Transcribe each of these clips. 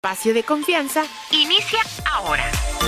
Espacio de confianza inicia ahora.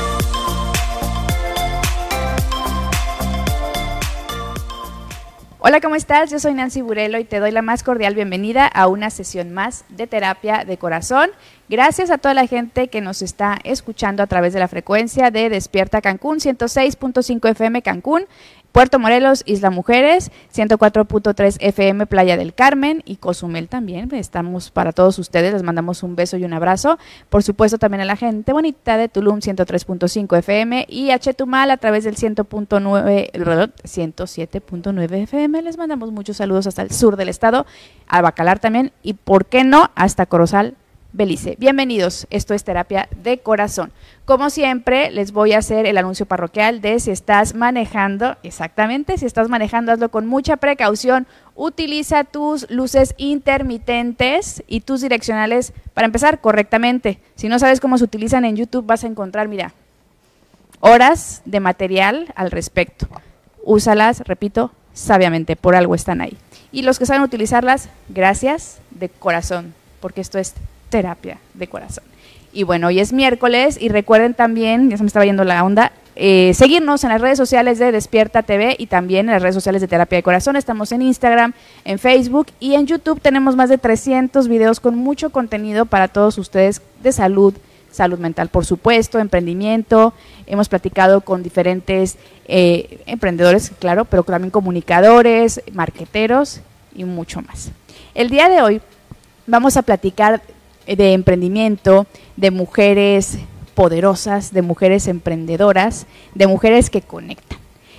Hola, ¿cómo estás? Yo soy Nancy Burelo y te doy la más cordial bienvenida a una sesión más de Terapia de Corazón. Gracias a toda la gente que nos está escuchando a través de la frecuencia de Despierta Cancún, 106.5 FM Cancún, Puerto Morelos, Isla Mujeres, 104.3 FM Playa del Carmen y Cozumel también. Estamos para todos ustedes, les mandamos un beso y un abrazo. Por supuesto también a la gente bonita de Tulum, 103.5 FM y a Chetumal a través del 107.9 FM. Les mandamos muchos saludos hasta el sur del estado, a Bacalar también y, ¿por qué no?, hasta Corozal, Belice. Bienvenidos, esto es Terapia de Corazón. Como siempre, les voy a hacer el anuncio parroquial de si estás manejando, exactamente, si estás manejando, hazlo con mucha precaución, utiliza tus luces intermitentes y tus direccionales para empezar correctamente. Si no sabes cómo se utilizan en YouTube, vas a encontrar, mira, horas de material al respecto. Úsalas, repito, sabiamente, por algo están ahí. Y los que saben utilizarlas, gracias de corazón, porque esto es Terapia de Corazón. Y bueno, hoy es miércoles y recuerden también, ya se me estaba yendo la onda, seguirnos en las redes sociales de Despierta TV y también en las redes sociales de Terapia de Corazón. Estamos en Instagram, en Facebook y en YouTube tenemos más de 300 videos con mucho contenido para todos ustedes de salud, salud mental, por supuesto, emprendimiento. Hemos platicado con diferentes emprendedores, claro, pero también comunicadores, marqueteros y mucho más. El día de hoy vamos a platicar de emprendimiento, de mujeres poderosas, de mujeres emprendedoras, de mujeres que conectan.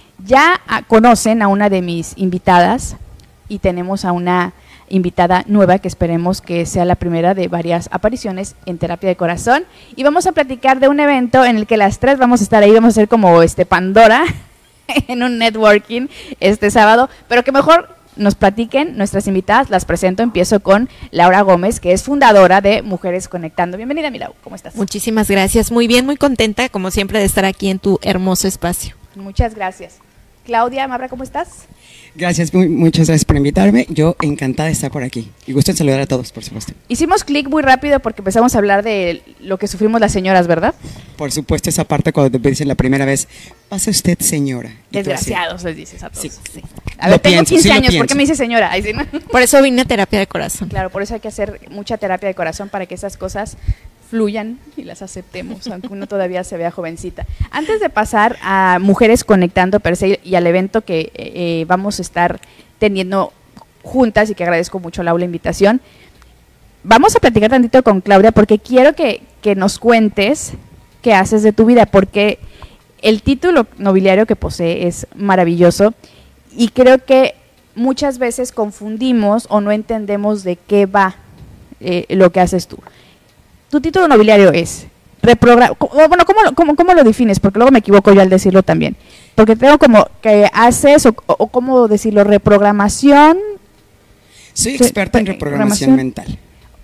Ya conocen a una de mis invitadas y tenemos a una invitada nueva que esperemos que sea la primera de varias apariciones en Terapia de Corazón y vamos a platicar de un evento en el que las tres vamos a estar ahí, vamos a ser como Pandora en un networking este sábado, pero que mejor nos platiquen nuestras invitadas. Las presento, empiezo con Laura Gómez, que es fundadora de Mujeres Conectando. Bienvenida, Milau, ¿cómo estás? Muchísimas gracias, muy bien, muy contenta, como siempre, de estar aquí en tu hermoso espacio. Muchas gracias. Claudia Mabra, ¿cómo estás? Gracias, muchas gracias por invitarme. Yo encantada de estar por aquí. Y gusto en saludar a todos, por supuesto. Hicimos clic muy rápido porque empezamos a hablar de lo que sufrimos las señoras, ¿verdad? Por supuesto, esa parte cuando te dicen la primera vez, pasa usted, señora. Desgraciados, les dices a todos. Sí. Sí. A ver, tengo 15 años, pienso. ¿por qué me dice señora? Ay, ¿sí, no? Por eso vine a Terapia de Corazón. Claro, por eso hay que hacer mucha terapia de corazón para que esas cosas fluyan y las aceptemos, aunque uno todavía se vea jovencita. Antes de pasar a Mujeres Conectando per se y al evento que vamos a estar teniendo juntas y que agradezco mucho a Laura la invitación, vamos a platicar tantito con Claudia porque quiero que nos cuentes qué haces de tu vida, porque el título nobiliario que posee es maravilloso y creo que muchas veces confundimos o no entendemos de qué va lo que haces tú. Tu título nobiliario es ¿cómo lo defines? Porque luego me equivoco yo al decirlo también. Porque tengo como que haces, o ¿cómo decirlo? Reprogramación. Soy experta en reprogramación mental.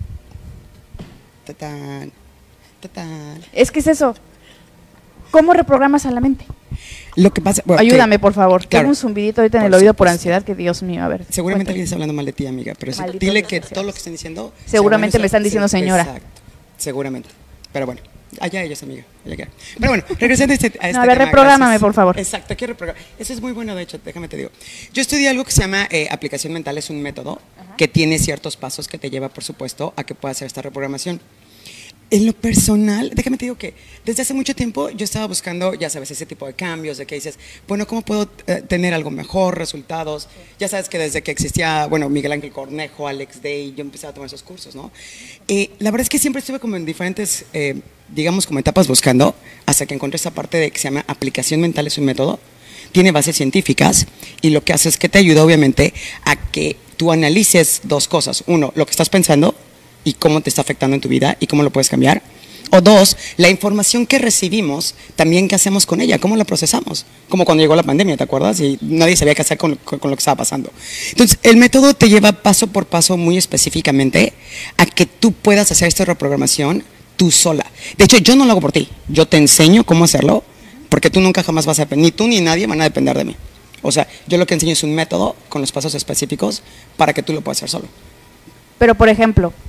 Tatán, tatán. Es que es eso. ¿Cómo reprogramas a la mente? Lo que pasa, bueno, ayúdame, por favor. Claro, tengo un zumbidito ahorita en el oído por ansiedad, que Dios mío, a ver. Seguramente vienes hablando mal de ti, amiga, pero sí, dile que todo lo que están diciendo... Seguramente me están diciendo señora. Exacto, seguramente. Pero bueno, allá ellos, amiga. Allá. Pero bueno, regresando a este no, a ver, tema, reprográmame, por favor. Exacto, quiero reprogramar. Eso es muy bueno, de hecho, déjame te digo. Yo estudié algo que se llama aplicación mental, es un método que tiene ciertos pasos que te lleva, por supuesto, a que puedas hacer esta reprogramación. En lo personal, déjame te digo que desde hace mucho tiempo yo estaba buscando, ya sabes, ese tipo de cambios, de que dices, bueno, ¿cómo puedo tener algo mejor, resultados? Ya sabes que desde que existía, bueno, Miguel Ángel Cornejo, Alex Day, yo empecé a tomar esos cursos, ¿no? La verdad es que siempre estuve como en diferentes, digamos, como etapas buscando, hasta que encontré esa parte de que se llama aplicación mental, es un método, tiene bases científicas y lo que hace es que te ayuda, obviamente, a que tú analices dos cosas. Uno, lo que estás pensando y cómo te está afectando en tu vida y cómo lo puedes cambiar. O dos, la información que recibimos, también qué hacemos con ella, cómo la procesamos. Como cuando llegó la pandemia, ¿te acuerdas? Y nadie sabía qué hacer con lo que estaba pasando. Entonces, el método te lleva paso por paso muy específicamente a que tú puedas hacer esta reprogramación tú sola. De hecho, yo no lo hago por ti. Yo te enseño cómo hacerlo, porque tú nunca jamás vas a depender, ni tú ni nadie van a depender de mí. O sea, yo lo que enseño es un método con los pasos específicos para que tú lo puedas hacer solo. Pero, por ejemplo,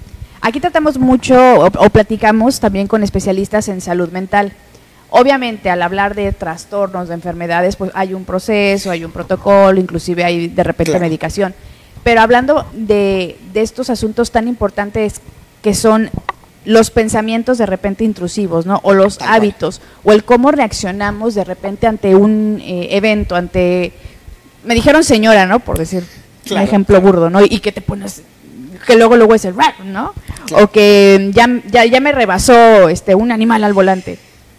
Aquí tratamos mucho o platicamos también con especialistas en salud mental. Obviamente, al hablar de trastornos, de enfermedades, pues hay un proceso, hay un protocolo, inclusive hay de repente medicación. Pero hablando de estos asuntos tan importantes que son los pensamientos de repente intrusivos, ¿no? O los hábitos, o el cómo reaccionamos de repente ante un evento, ante... Me dijeron señora, ¿no? Por decir un ejemplo burdo, ¿no? Y que te pones... que luego es el rap, ¿no? Claro. O que ya me rebasó un animal al volante.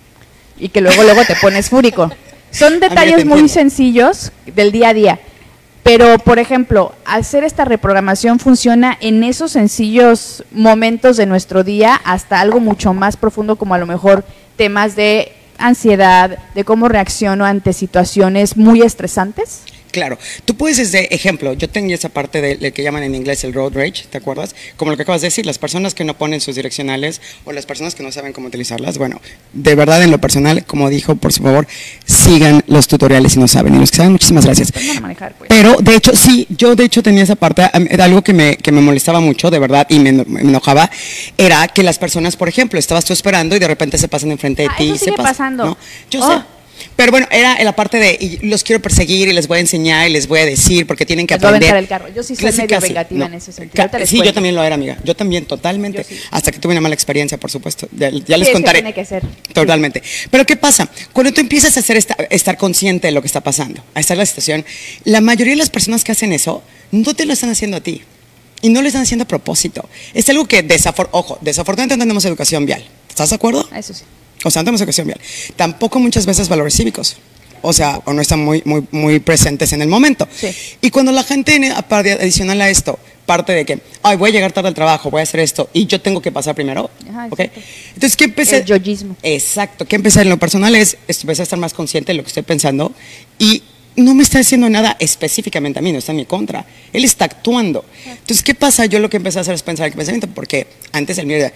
Y que luego te pones fúrico. Son detalles muy sencillos del día a día. Pero, por ejemplo, hacer esta reprogramación funciona en esos sencillos momentos de nuestro día hasta algo mucho más profundo, como a lo mejor temas de ansiedad, de cómo reacciono ante situaciones muy estresantes. Claro, tú puedes, desde ejemplo, yo tenía esa parte de que llaman en inglés el road rage, ¿te acuerdas? Como lo que acabas de decir, las personas que no ponen sus direccionales o las personas que no saben cómo utilizarlas, bueno, de verdad en lo personal, como dijo, por favor, sigan los tutoriales si no saben, y los que saben, muchísimas gracias. Pero, de hecho, sí, yo de hecho tenía esa parte, era algo que me molestaba mucho, de verdad, y me enojaba, era que las personas, por ejemplo, estabas tú esperando y de repente se pasan enfrente de ti. Eso sigue pasando. ¿No? Yo sé. Pero bueno, era la parte de, y los quiero perseguir y les voy a enseñar y les voy a decir porque tienen que aprender. Voy a aventar el carro. Yo sí soy medio vengativa en ese sentido. Sí, yo también lo era, amiga. Yo también, totalmente. Sí. Hasta que tuve una mala experiencia, por supuesto. Ya les contaré. Tiene que ser. Totalmente. Sí. Pero ¿qué pasa? Cuando tú empiezas a estar consciente de lo que está pasando, a estar en la situación, la mayoría de las personas que hacen eso, no te lo están haciendo a ti. Y no lo están haciendo a propósito. Es algo que, desafortunadamente no tenemos educación vial. ¿Estás de acuerdo? Eso sí. O sea, no tenemos educación vial. Tampoco muchas veces valores cívicos. O sea, o no están muy presentes en el momento. Sí. Y cuando la gente, adicional a esto, parte de que, ay, voy a llegar tarde al trabajo, voy a hacer esto, y yo tengo que pasar primero. Ajá, ¿okay? Entonces, ¿qué empecé? El yoyismo. Exacto. ¿Qué empecé en lo personal? Empecé a estar más consciente de lo que estoy pensando y no me está diciendo nada específicamente a mí, no está en mi contra. Él está actuando. Entonces, ¿qué pasa? Yo lo que empecé a hacer es pensar el pensamiento, porque antes el mío era,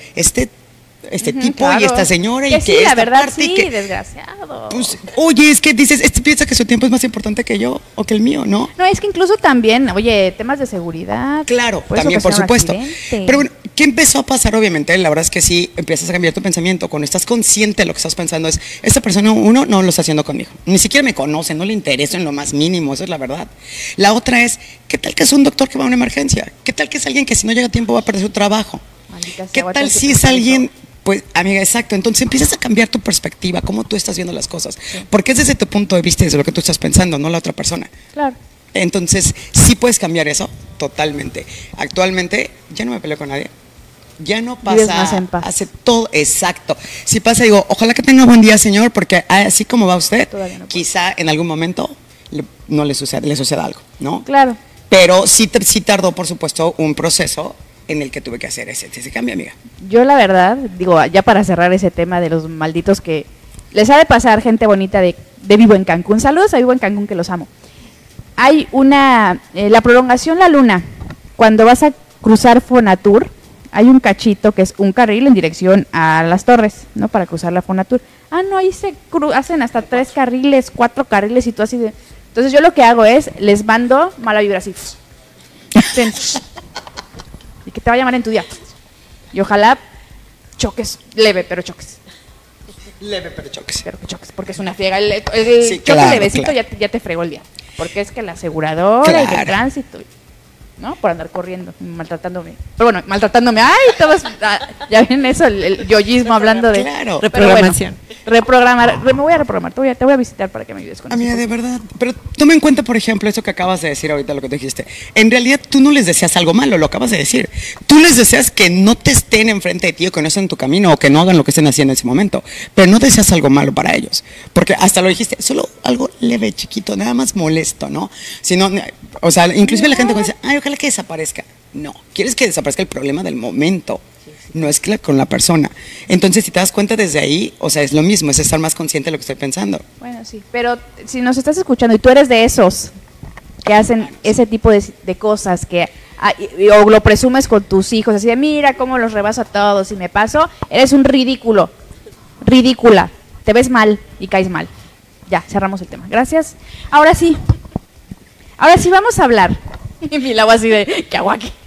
tipo claro. Y esta señora que y sí, que la esta verdad parte sí, que, desgraciado. Pues, oye, es que dices, piensa que su tiempo es más importante que yo o que el mío, ¿no? No, es que incluso también, oye, temas de seguridad. Claro, también, por supuesto. Pero bueno, ¿qué empezó a pasar? Obviamente, la verdad es que sí, empiezas a cambiar tu pensamiento. Cuando estás consciente de lo que estás pensando es, esta persona, uno, no lo está haciendo conmigo. Ni siquiera me conoce, no le interesa en lo más mínimo, eso es la verdad. La otra es, ¿qué tal que es un doctor que va a una emergencia? ¿Qué tal que es alguien que si no llega a tiempo va a perder su trabajo? ¿Qué tal si es alguien... Pues, amiga, exacto. Entonces empiezas a cambiar tu perspectiva, cómo tú estás viendo las cosas. Sí. Porque es desde tu punto de vista, desde lo que tú estás pensando, no la otra persona. Claro. Entonces, sí puedes cambiar eso totalmente. Actualmente, ya no me peleo con nadie. Ya no pasa. Vives más en paz. Hace todo, exacto. Si pasa, digo, ojalá que tenga buen día, señor, porque así como va usted, no quizá en algún momento le suceda algo, ¿no? Claro. Pero sí tardó, por supuesto, un proceso en el que tuve que hacer ese cambio, amiga. Yo la verdad, digo, ya para cerrar ese tema de los malditos que les ha de pasar gente bonita de Vivo en Cancún. Saludos a Vivo en Cancún, que los amo. Hay la prolongación La Luna, cuando vas a cruzar Fonatur, hay un cachito que es un carril en dirección a Las Torres, ¿no? Para cruzar la Fonatur. No, ahí se hacen hasta 3 carriles, 4 carriles y tú así de... Entonces yo lo que hago es, les mando mala vibra así. Y que te va a llamar en tu día. Y ojalá choques, leve, pero choques. Leve, pero choques. Pero que choques, porque es una friega. El sí, choque levecito ya te fregó el día. Porque es que la aseguradora y el tránsito, ¿no? Por andar corriendo, maltratándome. Pero bueno, maltratándome. ¡Ay! Todos, ya ven eso, el yoyismo hablando de reprogramación. Reprogramar, me voy a reprogramar, te voy a visitar para que me ayudes con eso. Amiga, de verdad, pero toma en cuenta, por ejemplo, eso que acabas de decir ahorita, lo que tú dijiste. En realidad, tú no les deseas algo malo, lo acabas de decir. Tú les deseas que no te estén enfrente de ti o que no estén en tu camino o que no hagan lo que estén haciendo en ese momento, pero no deseas algo malo para ellos, porque hasta lo dijiste, solo algo leve, chiquito, nada más molesto, ¿no? Sino, o sea, inclusive la gente dice, ay, ojalá que desaparezca. No, quieres que desaparezca el problema del momento. No es con la persona. Entonces, si te das cuenta desde ahí, o sea, es lo mismo, es estar más consciente de lo que estoy pensando. Bueno, sí, pero si nos estás escuchando y tú eres de esos que hacen ese tipo de cosas, que o lo presumes con tus hijos, así de mira cómo los rebaso a todos y me paso, eres un ridículo, ridícula, te ves mal y caes mal. Ya, cerramos el tema. Gracias. Ahora sí vamos a hablar. Y mi lado así de, ¿qué hago aquí?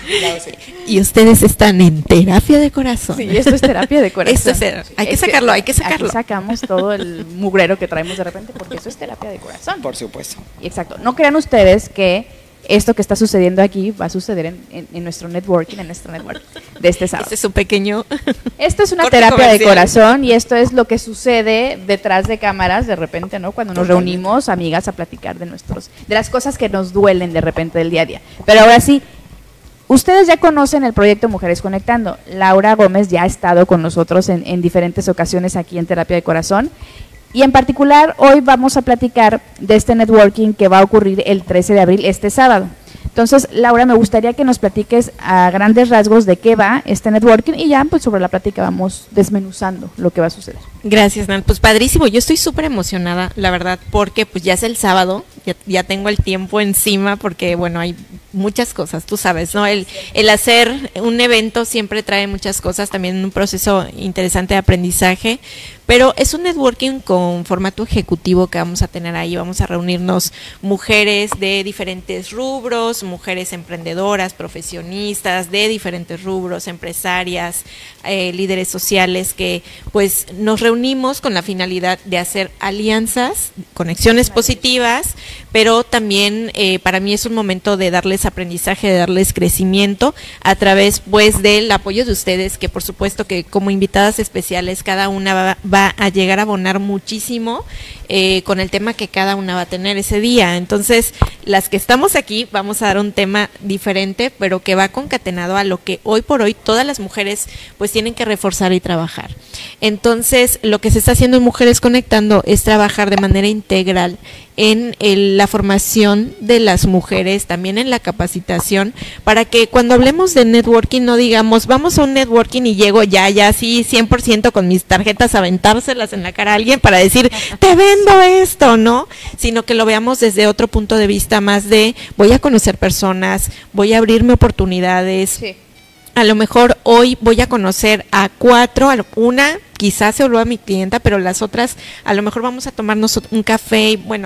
Claro, sí. Y ustedes están en terapia de corazón. Sí, esto es terapia de corazón. Hay que sacarlo. Aquí sacamos todo el mugrero que traemos de repente, porque eso es terapia de corazón. Por supuesto. Y exacto. No crean ustedes que esto que está sucediendo aquí va a suceder en nuestro networking, en nuestro network de este sábado. Este es un pequeño... Esto es una corte terapia comercial. de corazón y esto es lo que sucede detrás de cámaras de repente, ¿no? Cuando nos Totalmente. reunimos, amigas, a platicar de las cosas que nos duelen de repente del día a día. Pero ahora sí, ustedes ya conocen el proyecto Mujeres Conectando. Laura Gómez ya ha estado con nosotros en diferentes ocasiones aquí en Terapia de Corazón. Y en particular, hoy vamos a platicar de este networking que va a ocurrir el 13 de abril, este sábado. Entonces, Laura, me gustaría que nos platiques a grandes rasgos de qué va este networking y ya pues sobre la plática vamos desmenuzando lo que va a suceder. Gracias, Nan. Pues padrísimo, yo estoy súper emocionada, la verdad, porque pues ya es el sábado, ya tengo el tiempo encima porque, bueno, hay muchas cosas, tú sabes, ¿no? El hacer un evento siempre trae muchas cosas, también un proceso interesante de aprendizaje, pero es un networking con formato ejecutivo que vamos a tener ahí, vamos a reunirnos mujeres de diferentes rubros, mujeres emprendedoras, profesionistas de diferentes rubros, empresarias, líderes sociales que pues nos reunimos con la finalidad de hacer alianzas, conexiones positivas, pero también para mí es un momento de darles aprendizaje, de darles crecimiento a través pues del apoyo de ustedes, que por supuesto que como invitadas especiales cada una va a llegar a abonar muchísimo con el tema que cada una va a tener ese día. Entonces, las que estamos aquí vamos a dar un tema diferente, pero que va concatenado a lo que hoy por hoy todas las mujeres pues tienen que reforzar y trabajar. Entonces, lo que se está haciendo en Mujeres Conectando es trabajar de manera integral en la formación de las mujeres, también en la capacitación, para que cuando hablemos de networking no digamos, vamos a un networking y llego ya así 100% con mis tarjetas a aventárselas en la cara a alguien para decir, te vendo esto, ¿no? Sino que lo veamos desde otro punto de vista más de, voy a conocer personas, voy a abrirme oportunidades. Sí. A lo mejor hoy voy a conocer a 4, una quizás se vuelva mi clienta, pero las otras a lo mejor vamos a tomarnos un café, y bueno,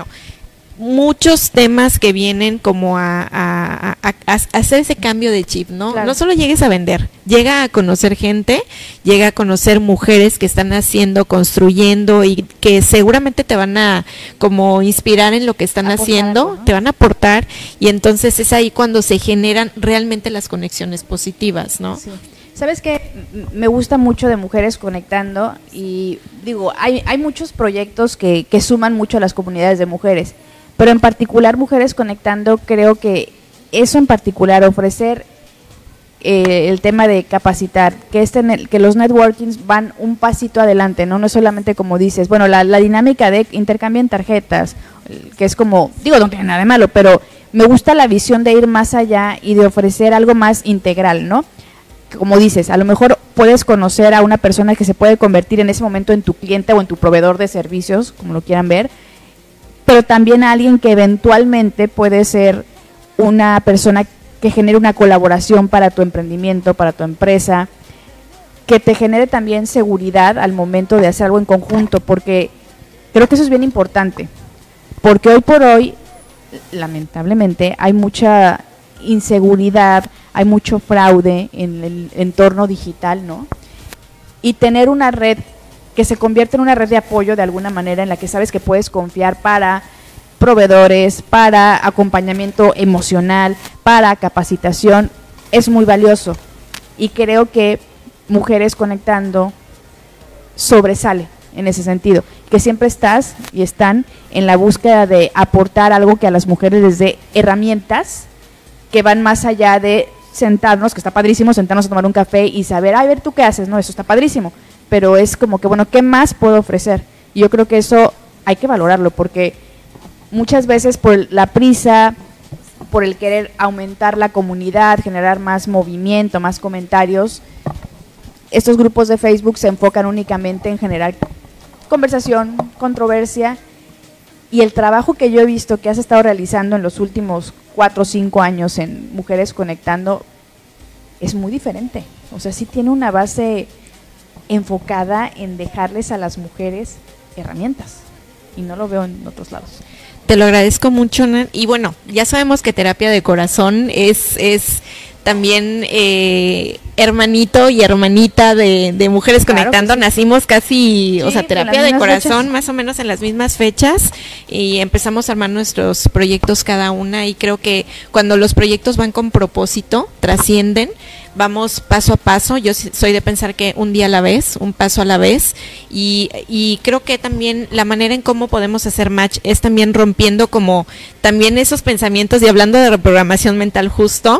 muchos temas que vienen como a hacer ese cambio de chip, ¿no? Claro. No solo llegues a vender, llega a conocer gente, llega a conocer mujeres que están haciendo, construyendo y que seguramente te van a como inspirar en lo que están Aportar haciendo, algo, ¿no? te van a aportar y entonces es ahí cuando se generan realmente las conexiones positivas, ¿no? Sí. ¿Sabes qué? Me gusta mucho de Mujeres Conectando y digo, hay muchos proyectos que suman mucho a las comunidades de mujeres, pero en particular Mujeres Conectando creo que eso en particular, ofrecer el tema de capacitar, que los networkings van un pasito adelante, ¿no? No es solamente como dices, bueno, la dinámica de intercambien tarjetas, que es como, digo, no tiene nada de malo, pero me gusta la visión de ir más allá y de ofrecer algo más integral, ¿no? Como dices, a lo mejor puedes conocer a una persona que se puede convertir en ese momento en tu cliente o en tu proveedor de servicios, como lo quieran ver, pero también a alguien que eventualmente puede ser una persona que genere una colaboración para tu emprendimiento, para tu empresa, que te genere también seguridad al momento de hacer algo en conjunto, porque creo que eso es bien importante, porque hoy por hoy, lamentablemente, hay mucha inseguridad, hay mucho fraude en el entorno digital, ¿no? Y tener una red que se convierte en una red de apoyo de alguna manera en la que sabes que puedes confiar para proveedores, para acompañamiento emocional, para capacitación, es muy valioso. Y creo que Mujeres Conectando sobresale en ese sentido, que siempre estás y están en la búsqueda de aportar algo que a las mujeres les dé herramientas que van más allá de sentarnos, que está padrísimo, sentarnos a tomar un café y saber, ay, a ver, ¿tú qué haces? No, eso está padrísimo, pero es como que, bueno, ¿qué más puedo ofrecer? Y yo creo que eso hay que valorarlo, porque muchas veces por la prisa, por el querer aumentar la comunidad, generar más movimiento, más comentarios, estos grupos de Facebook se enfocan únicamente en generar conversación, controversia, y el trabajo que yo he visto que has estado realizando en los últimos 4 o 5 años en Mujeres Conectando es muy diferente. O sea, sí tiene una base enfocada en dejarles a las mujeres herramientas, y no lo veo en otros lados. Te lo agradezco mucho, Nan. Y bueno, ya sabemos que terapia de corazón es también hermanito y hermanita de Mujeres Claro Conectando, que sí. nacimos casi, o Sí, sea, con terapia las de mismas corazón, fechas. más o menos en las mismas fechas, y empezamos a armar nuestros proyectos cada una, y creo que cuando los proyectos van con propósito, trascienden, vamos paso a paso. Yo soy de pensar que un día a la vez, un paso a la vez, y creo que también la manera en cómo podemos hacer match es también rompiendo como también esos pensamientos, y hablando de reprogramación mental justo,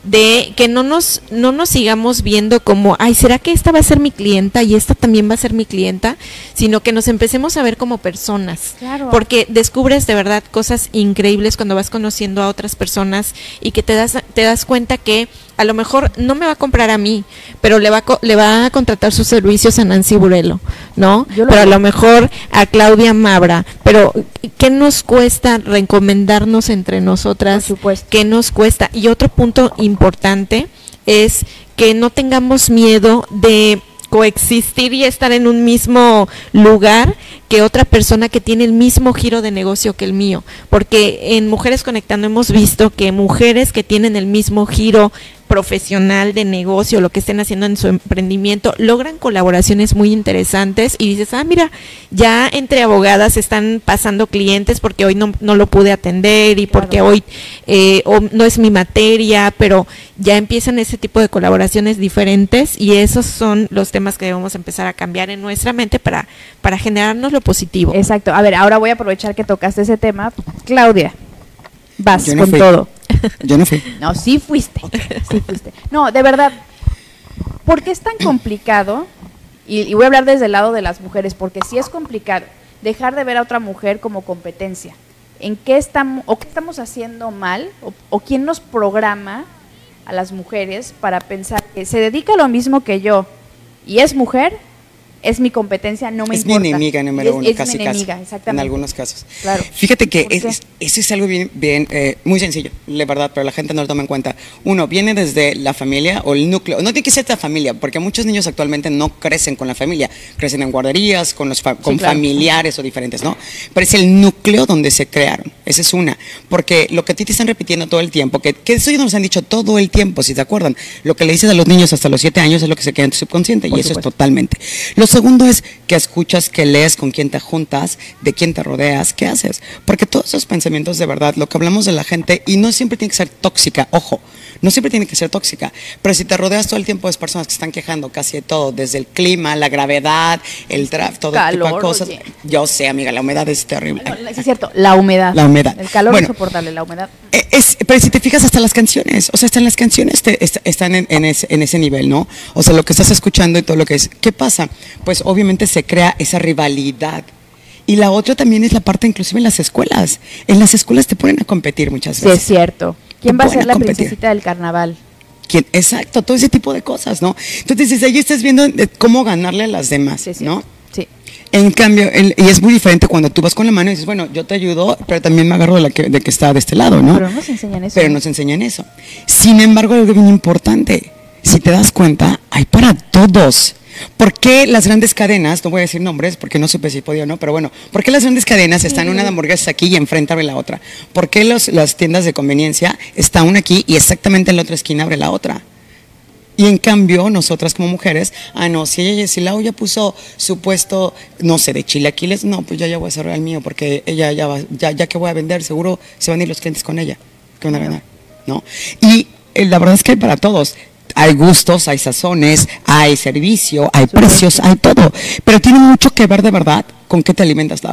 de que no nos sigamos viendo como, ay, ¿será que esta va a ser mi clienta y esta también va a ser mi clienta? Sino que nos empecemos a ver como personas. Claro. Porque descubres de verdad cosas increíbles cuando vas conociendo a otras personas, y que te das cuenta que a lo mejor no me va a comprar a mí, pero le va a contratar sus servicios a Nancy Burelo, ¿no? Pero a lo mejor a Claudia Mabra. Pero ¿qué nos cuesta recomendarnos entre nosotras? Por supuesto. ¿Qué nos cuesta? Y otro punto importante es que no tengamos miedo de coexistir y estar en un mismo lugar que otra persona que tiene el mismo giro de negocio que el mío, porque en Mujeres Conectando hemos visto que mujeres que tienen el mismo giro profesional de negocio, lo que estén haciendo en su emprendimiento, logran colaboraciones muy interesantes, y dices, mira, ya entre abogadas están pasando clientes porque hoy no lo pude atender, y porque Claro. hoy no es mi materia, pero ya empiezan ese tipo de colaboraciones diferentes, y esos son los temas que debemos empezar a cambiar en nuestra mente para generarnos lo positivo. Exacto. A ver, ahora voy a aprovechar que tocaste ese tema. Claudia, vas Yo no con fui. todo. Yo no fui. No, sí fuiste. Sí fuiste. No, de verdad. ¿Por qué es tan complicado? Y voy a hablar desde el lado de las mujeres, porque sí es complicado dejar de ver a otra mujer como competencia. ¿En qué estamos, o qué estamos haciendo mal, o quién nos programa a las mujeres para pensar que se dedica a lo mismo que yo y es mujer? Es mi competencia, no me Es importa. mi enemiga número uno, es casi, mi enemiga, casi, exactamente. en algunos casos. Claro. Fíjate que ¿Por qué? eso es algo bien muy sencillo, la verdad, pero la gente no lo toma en cuenta. Uno, viene desde la familia o el núcleo. No tiene que ser la familia, porque muchos niños actualmente no crecen con la familia, crecen en guarderías, con claro. familiares o diferentes, ¿no? Pero es el núcleo donde se crearon. Esa es una. Porque lo que a ti te están repitiendo todo el tiempo, que eso ya nos han dicho todo el tiempo, si te acuerdan, lo que le dices a los niños hasta los 7 años es lo que se queda en tu subconsciente, Por y eso supuesto. es totalmente. Lo segundo es que escuchas, que lees, con quién te juntas, de quién te rodeas, qué haces. Porque todos esos pensamientos de verdad, lo que hablamos de la gente, y no siempre tiene que ser tóxica, ojo, no siempre tiene que ser tóxica, pero si te rodeas todo el tiempo de personas que están quejando casi de todo, desde el clima, la gravedad, el tráfico, todo tipo de Calor, cosas. oye. Yo sé, amiga, la humedad es terrible. No, sí es cierto, la humedad. La humedad. El calor Bueno, es insoportable, la humedad. Pero si te fijas hasta las canciones, o sea, hasta en las canciones están en ese nivel, ¿no? O sea, lo que estás escuchando y todo lo que es. ¿Qué pasa? Pues obviamente se crea esa rivalidad. Y la otra también es la parte inclusive en las escuelas. En las escuelas te ponen a competir muchas Sí, es veces. cierto. ¿Quién Te va a ponen ser a la competir. princesita del carnaval? Exacto, todo ese tipo de cosas, ¿no? Entonces desde ahí estás viendo cómo ganarle a las demás, Sí, sí. ¿no? Sí. En cambio, y es muy diferente cuando tú vas con la mano y dices, bueno, yo te ayudo, pero también me agarro de que está de este lado, ¿no? Pero no nos enseñan eso. Pero nos enseñan eso. Sin embargo, algo bien importante, si te das cuenta, hay para todos. ¿Por qué las grandes cadenas, no voy a decir nombres porque no supe si podía o no, pero bueno, ¿por qué las grandes cadenas están una de hamburguesas aquí y enfrente abre la otra? ¿Por qué las tiendas de conveniencia está una aquí y exactamente en la otra esquina abre la otra? Y en cambio, nosotras como mujeres, no, si la olla puso su puesto, no sé, de chilaquiles, no, pues ya voy a cerrar el mío, porque ella ya que voy a vender, seguro se van a ir los clientes con ella, que van a ganar, ¿no? Y la verdad es que hay para todos. Hay gustos, hay sazones, hay servicio, hay precios, hay todo. Pero tiene mucho que ver de verdad con qué te alimentas.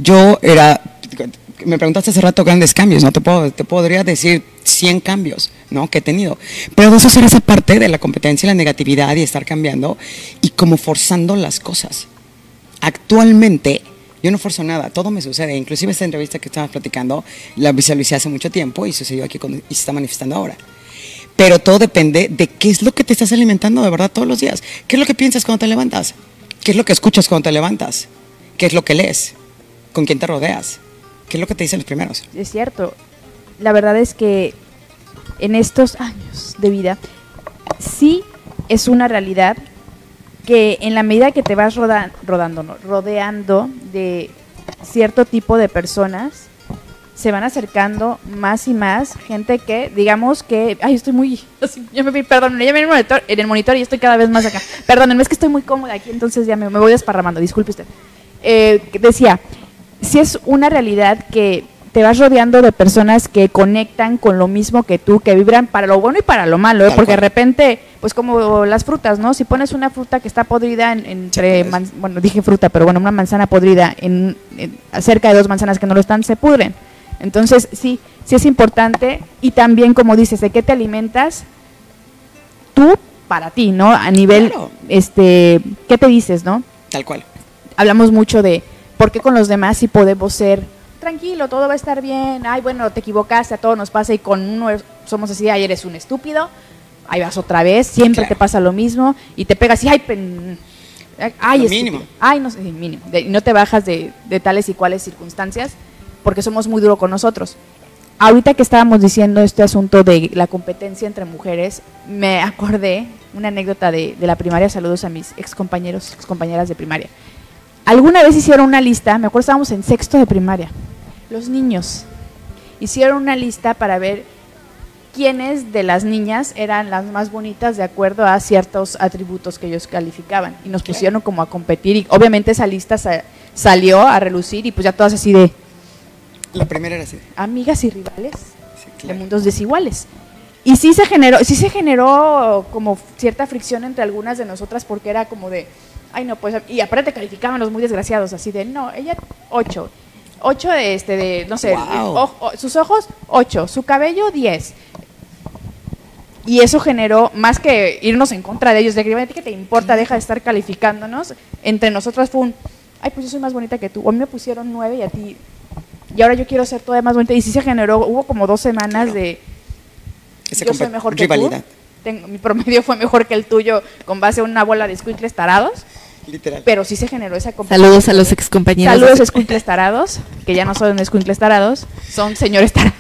Me preguntaste hace rato grandes cambios, ¿no? Te podría decir 100 cambios, ¿no? Que he tenido. Pero de eso ser esa parte de la competencia y la negatividad y estar cambiando y como forzando las cosas. Actualmente, yo no forzo nada, todo me sucede. Inclusive esta entrevista que estábamos platicando, la visualicé hace mucho tiempo y sucedió aquí y se está manifestando ahora. Pero todo depende de qué es lo que te estás alimentando de verdad todos los días. ¿Qué es lo que piensas cuando te levantas? ¿Qué es lo que escuchas cuando te levantas? ¿Qué es lo que lees? ¿Con quién te rodeas? ¿Qué es lo que te dicen los primeros? Es cierto. La verdad es que en estos años de vida sí es una realidad que en la medida que te vas rodeando de cierto tipo de personas, se van acercando más y más gente que, digamos que, ay, estoy muy, ya me vi, perdón, ya me vi en el monitor y estoy cada vez más acá. Perdónenme, es que estoy muy cómoda aquí, entonces ya me voy desparramando, disculpe usted. Decía, si es una realidad que te vas rodeando de personas que conectan con lo mismo que tú, que vibran para lo bueno y para lo malo, porque de repente, pues como las frutas, ¿no? Si pones una fruta que está podrida bueno, dije fruta, pero bueno, una manzana podrida cerca de 2 manzanas que no lo están, se pudren. Entonces, sí es importante, y también, como dices, de qué te alimentas tú para ti, ¿no? A nivel, Claro. ¿qué te dices, no? Tal cual. Hablamos mucho de por qué con los demás sí podemos ser tranquilo, todo va a estar bien, ay, bueno, te equivocaste, a todos nos pasa, y con uno somos así, ay, eres un estúpido, ahí vas otra vez, siempre Claro. te pasa lo mismo, y te pegas y ay, Lo estúpido. mínimo. Ay, no sé, mínimo, y no te bajas de tales y cuales circunstancias, porque somos muy duros con nosotros. Ahorita que estábamos diciendo este asunto de la competencia entre mujeres, me acordé una anécdota de la primaria. Saludos a mis excompañeras de primaria. Alguna vez hicieron una lista, me acuerdo estábamos en 6º de primaria, los niños hicieron una lista para ver quiénes de las niñas eran las más bonitas de acuerdo a ciertos atributos que ellos calificaban, y nos pusieron como a competir, y obviamente esa lista salió a relucir, y pues ya todas así de La primera era así. amigas y rivales Sí, de claro. mundos desiguales. Y sí se generó como cierta fricción entre algunas de nosotras, porque era como de, ay no, pues, y aparte calificaban los muy desgraciados, así de, no, ella 8 de no sé, Wow. sus ojos 8, su cabello 10. Y eso generó, más que irnos en contra de ellos, de que ¿qué te importa? Deja de estar calificándonos. Entre nosotras fue un, ay, pues yo soy más bonita que tú. O a mí me pusieron 9 y a ti, y ahora yo quiero ser todavía más bonita. Y sí se generó, hubo como 2 semanas Claro. de Esa yo soy mejor que rivalidad, tú. Mi promedio fue mejor que el tuyo con base a una bola de escuincles tarados, literal. pero sí se generó esa competencia. Saludos a los excompañeros. Saludos, escuincles tarados, que ya no son escuincles tarados, son señores tarados.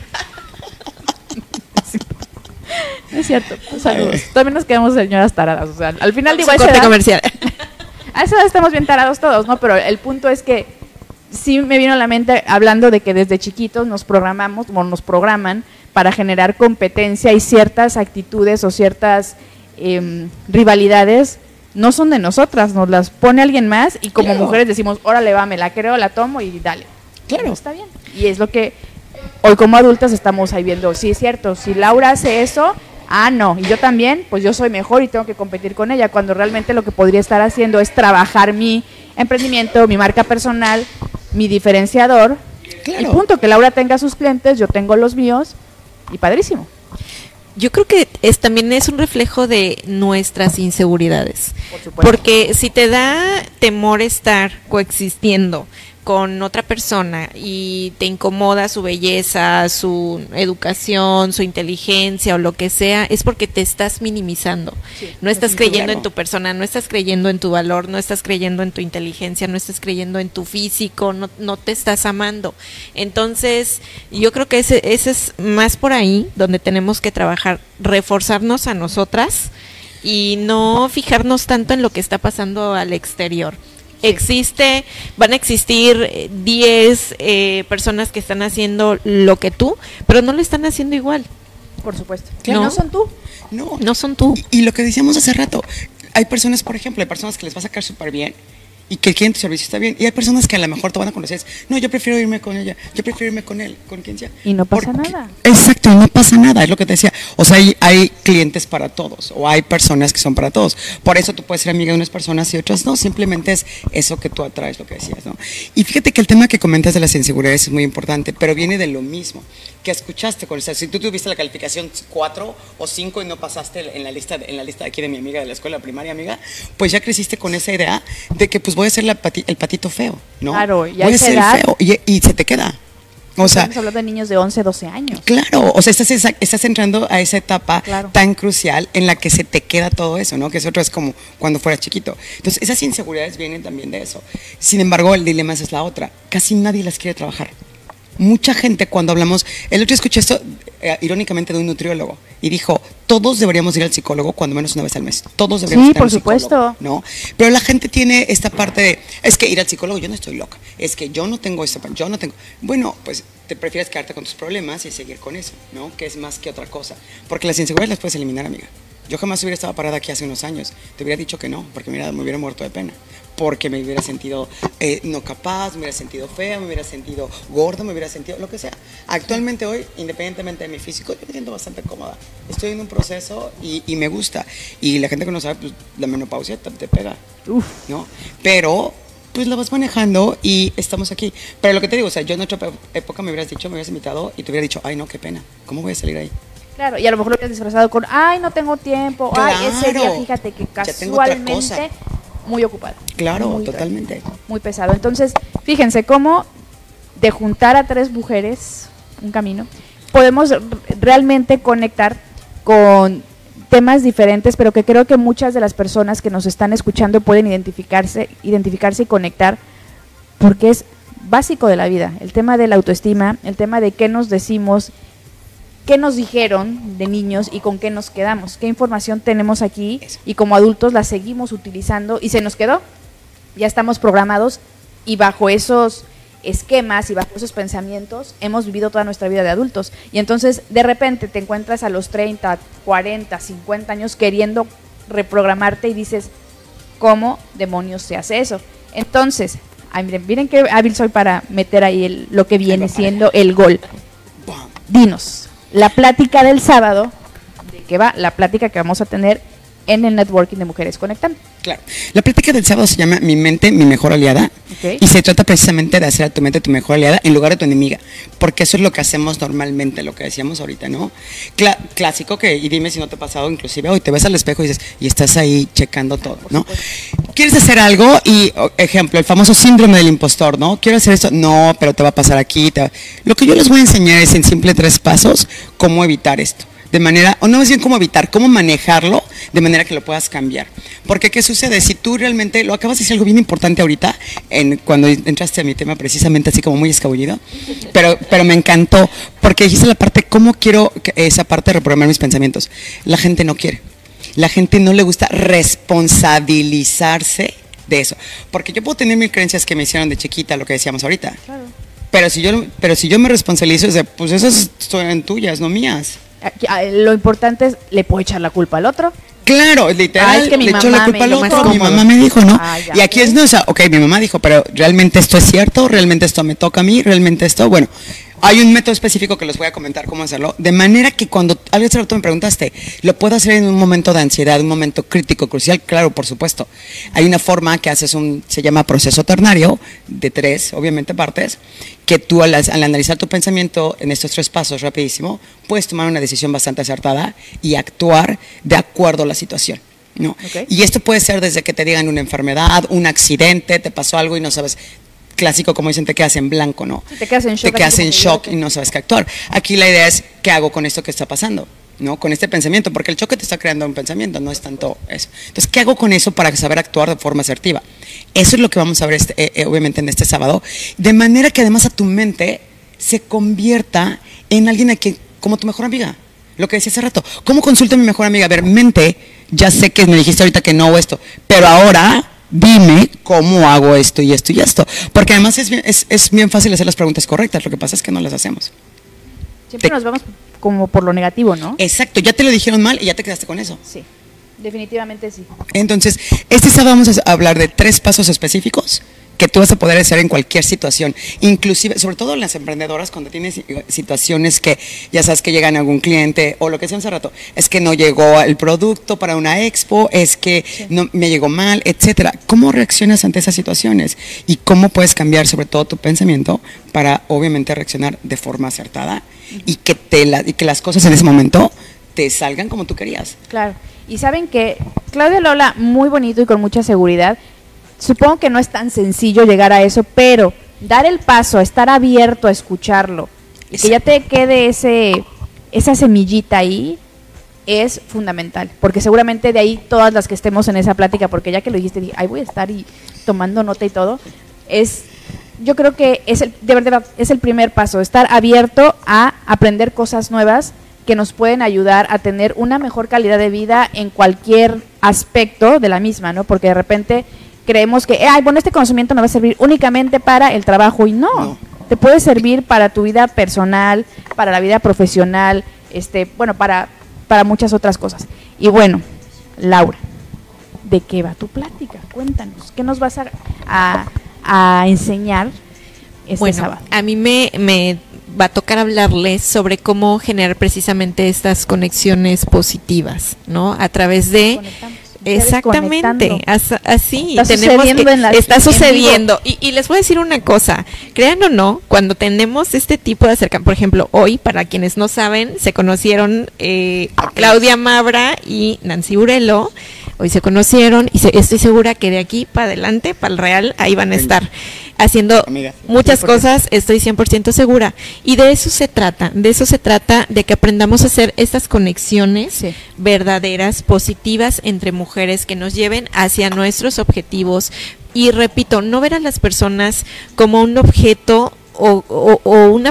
No es cierto, saludos. También nos quedamos señoras taradas, o sea, al final digo, a esa Corte edad, comercial. a esa edad estamos bien tarados todos, ¿no? Pero el punto es que sí me vino a la mente hablando de que desde chiquitos nos programamos, o nos programan para generar competencia, y ciertas actitudes o ciertas rivalidades no son de nosotras, nos las pone alguien más, y como Claro. mujeres decimos, órale, va, me la creo, la tomo y dale. Claro. No, está bien. Y es lo que hoy como adultas estamos ahí viendo, sí es cierto, si Laura hace eso, no, y yo también, pues yo soy mejor y tengo que competir con ella, cuando realmente lo que podría estar haciendo es trabajar mi emprendimiento, mi marca personal, mi diferenciador, Claro. el punto, que Laura tenga sus clientes, yo tengo los míos, y padrísimo. Yo creo que también es un reflejo de nuestras inseguridades. Por supuesto. Porque si te da temor estar coexistiendo con otra persona y te incomoda su belleza, su educación, su inteligencia o lo que sea, es porque te estás minimizando. Sí, No estás definitivamente. creyendo en tu persona, no estás creyendo en tu valor, no estás creyendo en tu inteligencia, no estás creyendo en tu físico, no te estás amando. Entonces, yo creo que ese es más por ahí donde tenemos que trabajar, reforzarnos a nosotras y no fijarnos tanto en lo que está pasando al exterior. Van a existir 10 personas que están haciendo lo que tú, pero no lo están haciendo igual. Por supuesto. Claro. No son tú. No, No son tú. Y lo que decíamos hace rato, hay personas, por ejemplo, hay personas que les va a sacar súper bien y que quieren tu servicio, está bien. Y hay personas que a lo mejor te van a conocer, no, yo prefiero irme con ella, yo prefiero irme con él, con quien sea. Y no pasa nada. Exacto, y no pasa nada, es lo que te decía. O sea, hay clientes para todos, o hay personas que son para todos. Por eso tú puedes ser amiga de unas personas y otras no, simplemente es eso que tú atraes, lo que decías, ¿no? Y fíjate que el tema que comentas de las inseguridades es muy importante, pero viene de lo mismo que escuchaste. O sea, si tú tuviste la calificación 4 o 5 y no pasaste en la lista de aquí de mi amiga de la escuela primaria, amiga, pues ya creciste con esa idea de que pues voy a ser el patito feo, ¿no? Claro, y a voy a esa ser edad- feo y se te queda. O sea, Estamos hablando de niños de 11, 12 años. claro, o sea, estás entrando a esa etapa Claro. tan crucial en la que se te queda todo eso, ¿no? Que es otro, es como cuando fueras chiquito. Entonces, esas inseguridades vienen también de eso. Sin embargo, el dilema es la otra. Casi nadie las quiere trabajar. Mucha gente cuando hablamos, el otro día escuché esto irónicamente de un nutriólogo y dijo, todos deberíamos ir al psicólogo cuando menos una vez al mes. Todos deberíamos Sí, ir al por psicólogo, supuesto. ¿no? Pero la gente tiene esta parte de, es que ir al psicólogo, yo no estoy loca. es que yo no tengo esa, yo no tengo. Bueno, pues te prefieres quedarte con tus problemas y seguir con eso, ¿no? Que es más que otra cosa. Porque las inseguridades las puedes eliminar, amiga. Yo jamás hubiera estado parada aquí hace unos años. Te hubiera dicho que no, porque me hubiera muerto de pena. Porque me hubiera sentido no capaz, me hubiera sentido fea, me hubiera sentido gorda, me hubiera sentido lo que sea. Actualmente hoy, independientemente de mi físico, yo me siento bastante cómoda. Estoy en un proceso y me gusta. Y la gente que no sabe, pues la menopausia te pega, ¿no? Pero pues lo vas manejando y estamos aquí. Pero lo que te digo, o sea, yo en otra época me hubieras dicho, me hubieras invitado y te hubiera dicho, ay no, qué pena, ¿cómo voy a salir ahí? Claro, y a lo mejor lo hubieras disfrazado con, ay, no tengo tiempo, claro, ay, ese día, fíjate que casualmente muy ocupado. Claro, muy totalmente. Muy pesado. Entonces, fíjense cómo de juntar a 3 mujeres, un camino, podemos realmente conectar con temas diferentes, pero que creo que muchas de las personas que nos están escuchando pueden identificarse y conectar, porque es básico de la vida, el tema de la autoestima, el tema de qué nos decimos, qué nos dijeron de niños y con qué nos quedamos, qué información tenemos aquí y como adultos la seguimos utilizando y se nos quedó, ya estamos programados y bajo esos esquemas y bajo esos pensamientos hemos vivido toda nuestra vida de adultos y entonces de repente te encuentras a los 30, 40, 50 años queriendo reprogramarte y dices, ¿cómo demonios se hace eso? Entonces, ay, miren qué hábil soy para meter ahí lo que viene siendo el gol. Dinos, la plática del sábado, ¿de qué va? La plática que vamos a tener en el networking de Mujeres Conectando. Claro. La plática del sábado se llama Mi mente, mi mejor aliada. Okay. Y se trata precisamente de hacer a tu mente tu mejor aliada en lugar de tu enemiga. Porque eso es lo que hacemos normalmente, lo que decíamos ahorita, ¿no? Clásico que, y dime si no te ha pasado, inclusive hoy te ves al espejo y dices, y estás ahí checando todo, ¿no? Quieres hacer algo y, ejemplo, el famoso síndrome del impostor, ¿no? Quiero hacer esto, no, pero te va a pasar aquí. Lo que yo les voy a enseñar es en simple 3 pasos cómo evitar esto. De manera, o no es bien cómo evitar, cómo manejarlo de manera que lo puedas cambiar. Porque ¿qué sucede? Si tú realmente, lo acabas de decir algo bien importante ahorita, cuando entraste a mi tema precisamente así como muy escabullido, pero me encantó, porque dijiste la parte, ¿cómo quiero esa parte de reprogramar mis pensamientos? La gente no quiere. La gente no le gusta responsabilizarse de eso. Porque yo puedo tener 1000 creencias que me hicieron de chiquita, lo que decíamos ahorita. Claro. Pero si yo me responsabilizo, pues esas son tuyas, no mías. Lo importante es, ¿le puedo echar la culpa al otro? Claro, literal, es que le echó la culpa al otro, mi mamá me dijo, ¿no? Y aquí es, no, o sea, ok, mi mamá dijo, pero ¿realmente esto es cierto? ¿Realmente esto me toca a mí? ¿Realmente esto? Bueno, hay un método específico que les voy a comentar cómo hacerlo, de manera que cuando algo hace rato me preguntaste, ¿lo puedo hacer en un momento de ansiedad, un momento crítico, crucial? Claro, por supuesto. Hay una forma que haces se llama proceso ternario, de 3, obviamente, partes, que tú al analizar tu pensamiento en estos 3 pasos rapidísimo, puedes tomar una decisión bastante acertada y actuar de acuerdo a la situación, ¿no? Okay. Y esto puede ser desde que te digan una enfermedad, un accidente, te pasó algo y no sabes. Clásico, como dicen, te quedas en blanco, ¿no? Sí, te quedas en shock. Te quedas en shock y no sabes qué actuar. Aquí la idea es, ¿qué hago con esto que está pasando? ¿No? Con este pensamiento, porque el choque te está creando un pensamiento, no es tanto eso. Entonces, ¿qué hago con eso para saber actuar de forma asertiva? Eso es lo que vamos a ver obviamente en este sábado, de manera que además a tu mente se convierta en alguien como tu mejor amiga. Lo que decía hace rato, ¿cómo consulta a mi mejor amiga? A ver, mente, ya sé que me dijiste ahorita que no hago esto, pero ahora dime cómo hago esto y esto y esto. Porque además es bien fácil hacer las preguntas correctas, lo que pasa es que no las hacemos. Siempre nos vamos como por lo negativo, ¿no? Exacto, ya te lo dijeron mal y ya te quedaste con eso. Sí, definitivamente sí. Entonces, este sábado vamos a hablar de 3 pasos específicos que tú vas a poder hacer en cualquier situación, inclusive, sobre todo en las emprendedoras, cuando tienes situaciones que ya sabes que llegan a algún cliente, o lo que decía hace rato, es que no llegó el producto para una expo, es que no me llegó mal, etcétera. ¿Cómo reaccionas ante esas situaciones? Y cómo puedes cambiar sobre todo tu pensamiento para obviamente reaccionar de forma acertada y que las cosas en ese momento te salgan como tú querías. Claro, y saben que Claudia lo habla muy bonito y con mucha seguridad. Supongo que no es tan sencillo llegar a eso, pero dar el paso, estar abierto a escucharlo y que ya te quede esa semillita ahí es fundamental, porque seguramente de ahí todas las que estemos en esa plática, porque ya que lo dijiste, dije, ahí voy a estar y tomando nota y todo, yo creo que de verdad es el primer paso, estar abierto a aprender cosas nuevas que nos pueden ayudar a tener una mejor calidad de vida en cualquier aspecto de la misma, ¿no? Porque de repente creemos que, bueno, este conocimiento me va a servir únicamente para el trabajo, y no. Te puede servir para tu vida personal, para la vida profesional, bueno, para muchas otras cosas. Y bueno, Laura, ¿de qué va tu plática? Cuéntanos, ¿qué nos vas a enseñar sábado? A mí me va a tocar hablarles sobre cómo generar precisamente estas conexiones positivas, ¿no? A través de... Exactamente, así está sucediendo. Y les voy a decir una cosa, crean o no, cuando tenemos este tipo de acercamiento, por ejemplo, hoy, para quienes no saben, se conocieron Claudia Mabra y Nancy Urelo. Hoy se conocieron y estoy segura que de aquí para adelante, para el Real, ahí van a estar haciendo muchas cosas, estoy 100% segura. Y de eso se trata, de que aprendamos a hacer estas conexiones verdaderas, positivas entre mujeres que nos lleven hacia nuestros objetivos. Y repito, no ver a las personas como un objeto como un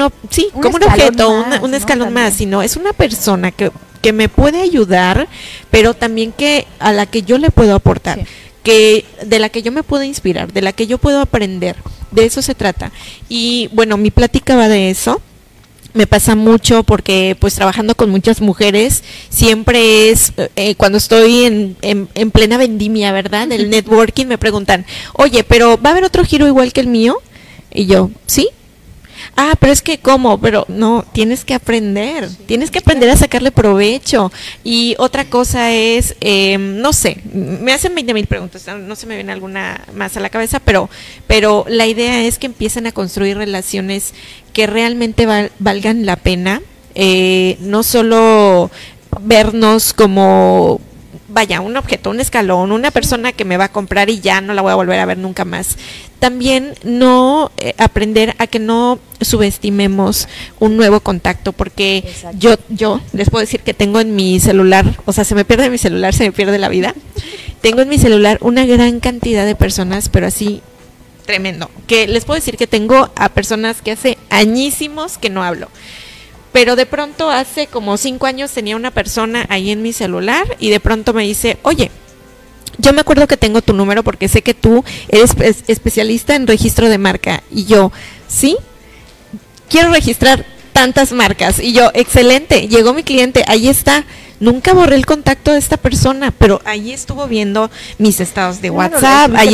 objeto, un escalón más, sino es una persona que me puede ayudar, pero también a la que yo le puedo aportar, de la que yo me puedo inspirar, de la que yo puedo aprender. De eso se trata. Y bueno, mi plática va de eso. Me pasa mucho porque pues trabajando con muchas mujeres siempre es cuando estoy en plena vendimia, ¿verdad? Del networking, me preguntan, oye, pero ¿va a haber otro giro igual que el mío? Y yo, ¿sí? Pero es que ¿cómo? Pero no, tienes que aprender a sacarle provecho. Y otra cosa es, no sé, me hacen 20,000 preguntas, no se me viene alguna más a la cabeza, pero la idea es que empiecen a construir relaciones que realmente valgan la pena, no solo vernos como... vaya, un objeto, un escalón, una persona que me va a comprar y ya no la voy a volver a ver nunca más. También no aprender a que no subestimemos un nuevo contacto, porque yo les puedo decir que tengo en mi celular, o sea, se me pierde mi celular, se me pierde la vida. Tengo en mi celular una gran cantidad de personas, pero así tremendo, que les puedo decir que tengo a personas que hace añísimos que no hablo. Pero de pronto hace como 5 años tenía una persona ahí en mi celular y de pronto me dice, oye, yo me acuerdo que tengo tu número porque sé que tú eres especialista en registro de marca. Y yo, ¿sí? Quiero registrar tantas marcas. Y yo, excelente, llegó mi cliente, ahí está. Nunca borré el contacto de esta persona, pero ahí estuvo viendo mis estados de WhatsApp, ahí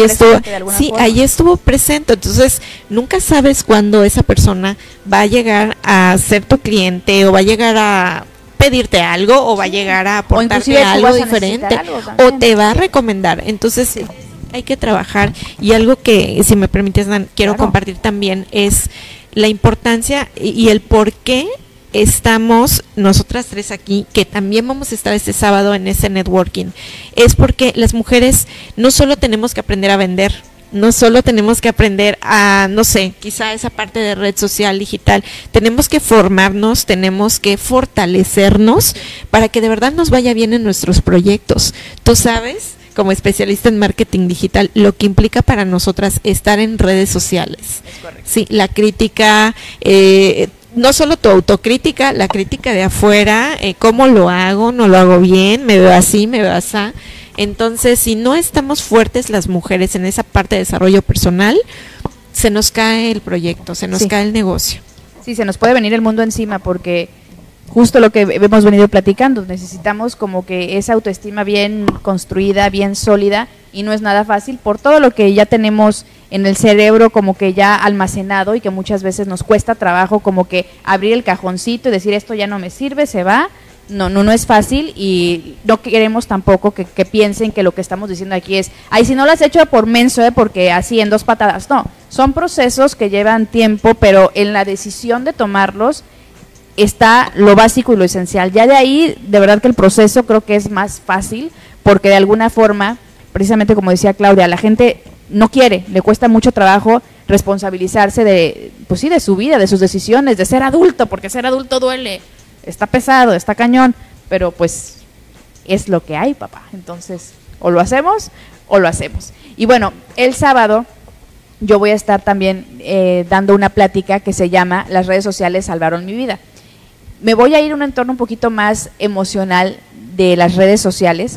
estuvo presente. Entonces, nunca sabes cuándo esa persona va a llegar a ser tu cliente o va a llegar a pedirte algo o va a llegar a aportarte algo diferente o te va a recomendar. Entonces, hay que trabajar. Y algo que, si me permites, Dan, quiero compartir también es la importancia y el por qué estamos nosotras tres aquí, que también vamos a estar este sábado en ese networking. Es porque las mujeres no solo tenemos que aprender a vender, no solo tenemos que aprender a, no sé, quizá esa parte de red social, digital, tenemos que formarnos, tenemos que fortalecernos para que de verdad nos vaya bien en nuestros proyectos. Tú sabes, como especialista en marketing digital, lo que implica para nosotras estar en redes sociales. Sí, la crítica, no solo tu autocrítica, la crítica de afuera, cómo lo hago, no lo hago bien, me veo así, me veo así. Entonces, si no estamos fuertes las mujeres en esa parte de desarrollo personal, se nos cae el proyecto, se nos cae el negocio. Sí, se nos puede venir el mundo encima porque justo lo que hemos venido platicando, necesitamos como que esa autoestima bien construida, bien sólida, y no es nada fácil por todo lo que ya tenemos en el cerebro como que ya almacenado y que muchas veces nos cuesta trabajo como que abrir el cajoncito y decir esto ya no me sirve, se va. No es fácil y no queremos tampoco que piensen que lo que estamos diciendo aquí es, ay, si no lo has hecho por menso, porque así en 2 patadas. No, son procesos que llevan tiempo, pero en la decisión de tomarlos está lo básico y lo esencial. Ya de ahí, de verdad que el proceso creo que es más fácil, porque de alguna forma, precisamente como decía Claudia, la gente no quiere, le cuesta mucho trabajo responsabilizarse de, pues sí, de su vida, de sus decisiones, de ser adulto, porque ser adulto duele, está pesado, está cañón, pero pues es lo que hay, papá. Entonces, o lo hacemos o lo hacemos. Y bueno, el sábado yo voy a estar también dando una plática que se llama Las redes sociales salvaron mi vida. Me voy a ir a un entorno un poquito más emocional de las redes sociales,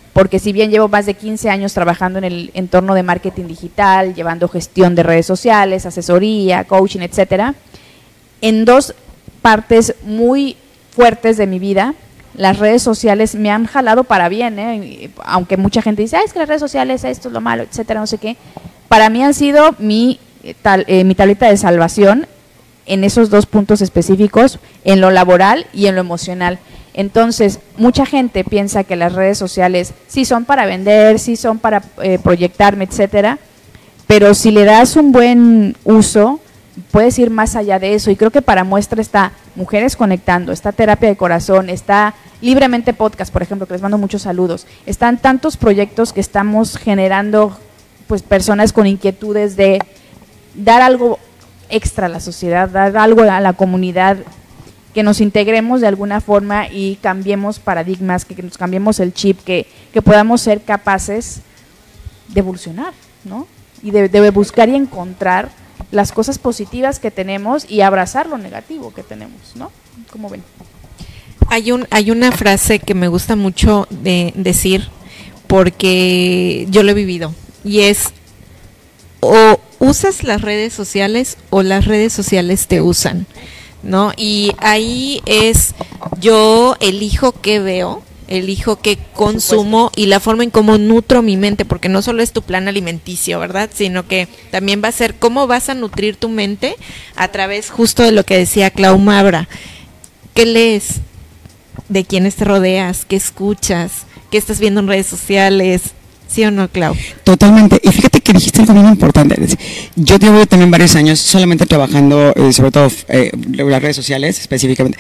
porque si bien llevo más de 15 años trabajando en el entorno de marketing digital, llevando gestión de redes sociales, asesoría, coaching, etcétera, en dos partes muy fuertes de mi vida, las redes sociales me han jalado para bien, aunque mucha gente dice, es que las redes sociales, esto es lo malo, etcétera, no sé qué. Para mí han sido mi tableta de salvación en esos dos puntos específicos, en lo laboral y en lo emocional. Entonces, mucha gente piensa que las redes sociales sí son para vender, sí son para proyectarme, etcétera, pero si le das un buen uso, puedes ir más allá de eso. Y creo que para muestra está Mujeres Conectando, está Terapia de Corazón, está Libremente Podcast, por ejemplo, que les mando muchos saludos. Están tantos proyectos que estamos generando, pues, personas con inquietudes de dar algo extra a la sociedad, dar algo a la comunidad, que nos integremos de alguna forma y cambiemos paradigmas, que nos cambiemos el chip, que podamos ser capaces de evolucionar, ¿no? Y de buscar y encontrar las cosas positivas que tenemos y abrazar lo negativo que tenemos, ¿no? ¿Cómo ven? Hay una frase que me gusta mucho de decir, porque yo lo he vivido, y es: o usas las redes sociales o las redes sociales te usan, ¿no? Y ahí es, yo elijo qué veo, elijo qué consumo y la forma en cómo nutro mi mente, porque no solo es tu plan alimenticio, ¿verdad? Sino que también va a ser cómo vas a nutrir tu mente a través justo de lo que decía Clau Mabra. ¿Qué lees? ¿De quiénes te rodeas? ¿Qué escuchas? ¿Qué estás viendo en redes sociales? ¿Sí o no, Clau? Totalmente. Y fíjate que dijiste algo bien importante. Yo llevo también varios años solamente trabajando, sobre todo las redes sociales específicamente.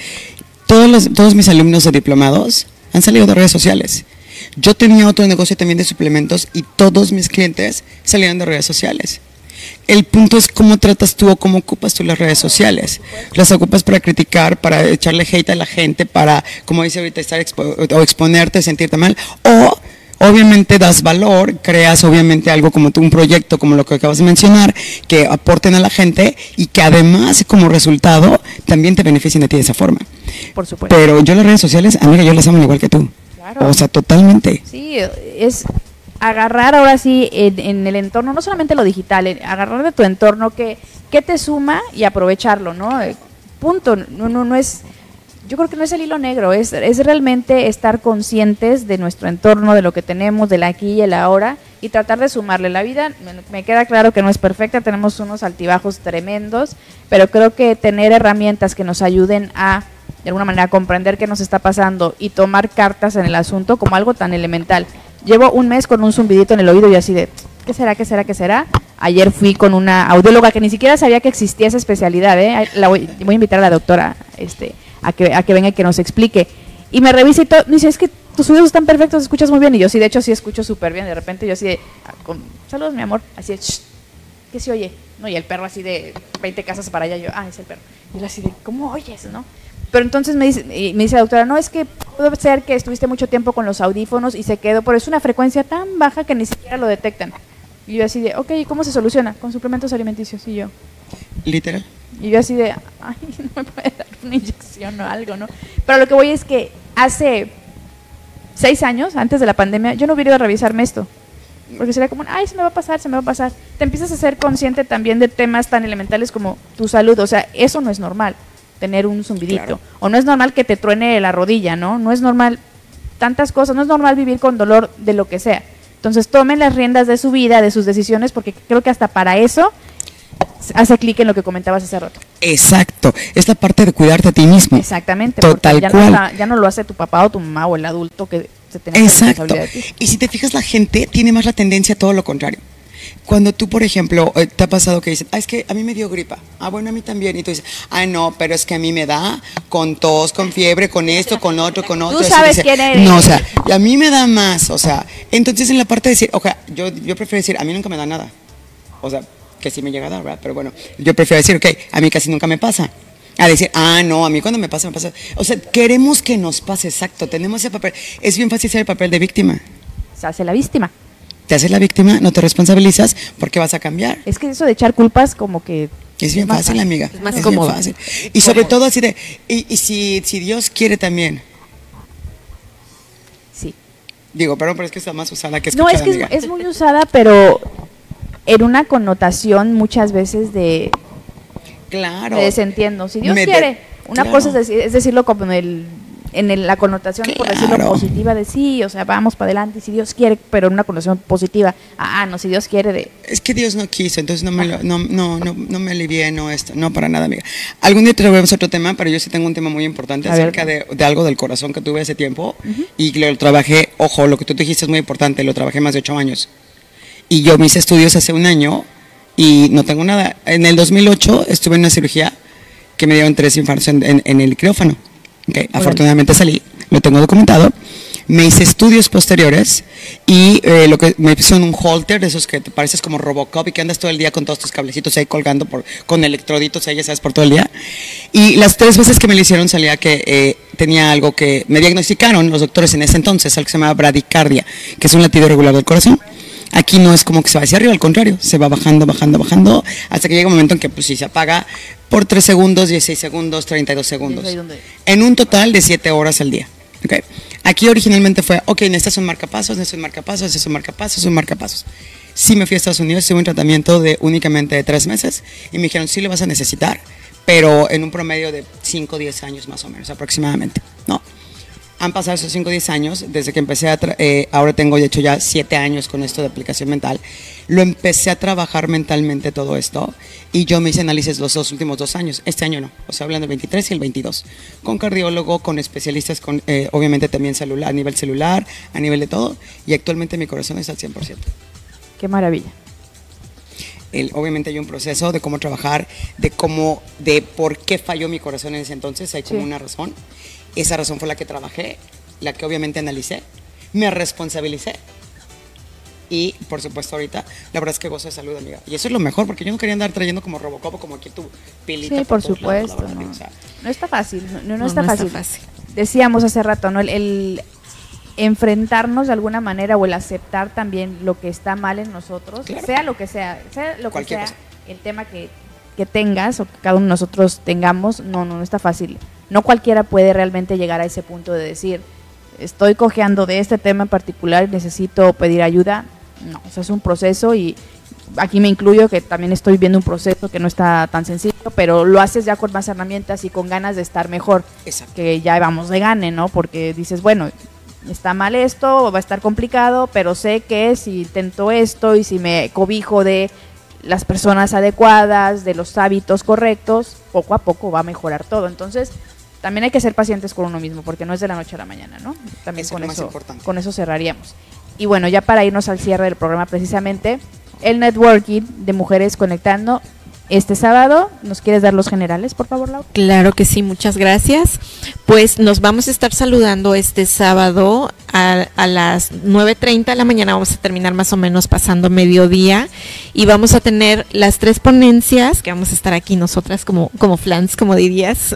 Todos mis alumnos de diplomados han salido de redes sociales. Yo tenía otro negocio también de suplementos y todos mis clientes salieron de redes sociales. El punto es cómo tratas tú o cómo ocupas tú las redes sociales. Las ocupas para criticar, para echarle hate a la gente, para, como dice ahorita, o exponerte, sentirte mal, o obviamente das valor, creas obviamente algo como un proyecto, como lo que acabas de mencionar, que aporten a la gente y que además como resultado también te beneficien a ti de esa forma. Por supuesto. Pero yo las redes sociales, amiga, yo las amo igual que tú. Claro. O sea, totalmente. Sí, es agarrar ahora sí en el entorno, no solamente lo digital, agarrar de tu entorno que te suma y aprovecharlo, ¿no? Punto. No es... Yo creo que no es el hilo negro, es realmente estar conscientes de nuestro entorno, de lo que tenemos, del aquí y el ahora, y tratar de sumarle. La vida, me queda claro que no es perfecta, tenemos unos altibajos tremendos, pero creo que tener herramientas que nos ayuden a, de alguna manera, comprender qué nos está pasando y tomar cartas en el asunto como algo tan elemental. Llevo un mes con un zumbidito en el oído y así de, ¿qué será, qué será, qué será? Ayer fui con una audióloga que ni siquiera sabía que existía esa especialidad, voy a invitar a la doctora, a que venga y que nos explique. Y me revisa y todo, me dice, es que tus oídos están perfectos, escuchas muy bien. Y yo sí, de hecho sí escucho súper bien. De repente yo así de, saludos mi amor, así de, ¿qué se oye? No, y el perro así de 20 casas para allá, yo, es el perro. Y él así de, ¿cómo oyes, no? Pero entonces me dice la doctora, no, es que puede ser que estuviste mucho tiempo con los audífonos y se quedó, pero es una frecuencia tan baja que ni siquiera lo detectan. Y yo así de, ok, ¿y cómo se soluciona? Con suplementos alimenticios. Y yo, literal. Y yo así de, no me puede dar una inyección o algo, ¿no? Pero lo que voy es que hace 6 años, antes de la pandemia, yo no hubiera ido a revisarme esto. Porque sería como, se me va a pasar, se me va a pasar. Te empiezas a ser consciente también de temas tan elementales como tu salud. O sea, eso no es normal, tener un zumbidito. Claro. O no es normal que te truene la rodilla, ¿no? No es normal tantas cosas, no es normal vivir con dolor de lo que sea. Entonces tomen las riendas de su vida, de sus decisiones, porque creo que hasta para eso hace clic en lo que comentabas hace rato. Exacto, es la parte de cuidarte a ti mismo. Exactamente, total cual. Ya no lo hace tu papá o tu mamá o el adulto que se tiene responsabilidad de ti. Y si te fijas, la gente tiene más la tendencia a todo lo contrario. Cuando tú, por ejemplo, te ha pasado que dicen, es que a mí me dio gripa. Bueno, a mí también. Y tú dices, no, pero es que a mí me da con tos, con fiebre, con esto, con otro, con otro. Tú sabes quién eres. No, o sea, y a mí me da más, o sea. Entonces, en la parte de decir, yo prefiero decir, a mí nunca me da nada. O sea, que sí me llega a dar, ¿verdad? Pero bueno, yo prefiero decir, a mí casi nunca me pasa. A decir, no, a mí cuando me pasa, me pasa. O sea, queremos que nos pase, exacto. Tenemos ese papel. Es bien fácil ser el papel de víctima. Se hace la víctima. Te haces la víctima, no te responsabilizas porque vas a cambiar. Es que eso de echar culpas como que... Es bien fácil, amiga. Es más cómodo. Fácil. Y sobre todo así de, y si Dios quiere también. Sí. Digo, perdón, pero es que está más usada que No, escuchada, es que amiga. es muy usada, pero en una connotación muchas veces de Claro. me desentiendo. Si Dios Me de- quiere, una claro. cosa es decirlo como la connotación, por decirlo Claro. positiva de sí, o sea, vamos para adelante, si Dios quiere, pero en una connotación positiva. No, si Dios quiere de... Es que Dios no quiso, entonces no me alivié, no esto, no para nada, amiga. Algún día traemos otro tema, pero yo sí tengo un tema muy importante A ver. acerca de algo del corazón que tuve hace tiempo y lo trabajé, ojo, lo que tú dijiste es muy importante, lo trabajé más de 8 años. Y yo me hice estudios hace un año y no tengo nada. En el 2008 estuve en una cirugía que me dieron 3 infartos en el quirófano. Okay, afortunadamente salí, lo tengo documentado. Me hice estudios posteriores y lo que me pusieron un holter de esos que te pareces como Robocop y que andas todo el día con todos tus cablecitos ahí colgando con electroditos ahí, ya sabes, por todo el día. Y las 3 veces que me lo hicieron salía que tenía algo que me diagnosticaron los doctores en ese entonces, algo que se llama bradicardia, que es un latido irregular del corazón. Aquí no es como que se va hacia arriba, al contrario, se va bajando, hasta que llega un momento en que pues sí se apaga por 3 segundos, 16 segundos, 32 segundos. En un total de 7 horas al día. Okay. Aquí originalmente fue, necesitas un marcapasos, Sí me fui a Estados Unidos, tuve un tratamiento de únicamente 3 meses y me dijeron, sí lo vas a necesitar, pero en un promedio de 5 o 10 años más o menos aproximadamente, ¿no? Han pasado esos 5 o 10 años desde que empecé ahora tengo de hecho ya 7 años con esto de aplicación mental. Lo empecé a trabajar mentalmente todo esto y yo me hice análisis los últimos 2 años. Este año no, o sea, hablando del 23 y el 22. Con cardiólogo, con especialistas, con obviamente también celular, a nivel celular, a nivel de todo. Y actualmente mi corazón está al 100%. Qué maravilla. Obviamente hay un proceso de cómo trabajar, de por qué falló mi corazón en ese entonces. Hay como una razón. Esa razón fue la que trabajé, la que obviamente analicé, me responsabilicé y por supuesto ahorita la verdad es que gozo de salud, amiga. Y eso es lo mejor porque yo no quería andar trayendo como Robocop o como aquí tu pilita. Sí, por todos lados, supuesto. la verdad, No. o sea, No está fácil, no está fácil. Está fácil. Decíamos hace rato, ¿no? El enfrentarnos de alguna manera o el aceptar también lo que está mal en nosotros, Claro. sea lo que sea Cualquier cosa. el tema que tengas o que cada uno de nosotros tengamos, no está fácil. No cualquiera puede realmente llegar a ese punto de decir, estoy cojeando de este tema en particular y necesito pedir ayuda. No, o sea, es un proceso y aquí me incluyo que también estoy viendo un proceso que no está tan sencillo, pero lo haces ya con más herramientas y con ganas de estar mejor. Exacto. Que ya vamos de gane, ¿no? Porque dices, bueno, está mal esto, va a estar complicado, pero sé que si intento esto y si me cobijo de las personas adecuadas, de los hábitos correctos, poco a poco va a mejorar todo. Entonces, también hay que ser pacientes con uno mismo, porque no es de la noche a la mañana, ¿no? También Eso es lo más importante. con eso cerraríamos. Y bueno, ya para irnos al cierre del programa precisamente, el networking de Mujeres Conectando este sábado. ¿Nos quieres dar los generales, por favor, Laura? Claro que sí, muchas gracias. Pues nos vamos a estar saludando este sábado a las 9:30 de la mañana, vamos a terminar más o menos pasando mediodía y vamos a tener las 3 ponencias que vamos a estar aquí nosotras como flans, como dirías.